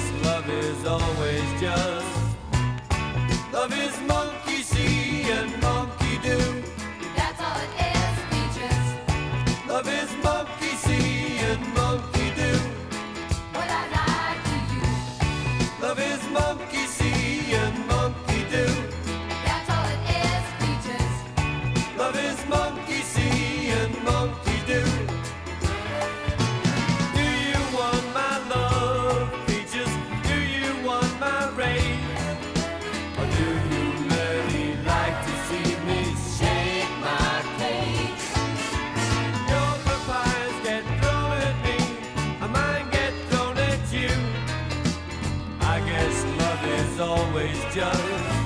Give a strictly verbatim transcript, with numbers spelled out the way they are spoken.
love is always just. Love is monkey see and monkey do. That's all it is, Peaches. Love is monkey see and monkey do. What I lie to you. Love is monkey see and monkey do. That's all it is, Peaches. Love is monkey see and monkey do. Do you want my love, Peaches? Do you want my rain? Or do you really like to see me shake my cage? Your papayas get thrown at me, and mine get thrown at you. I guess love is always just.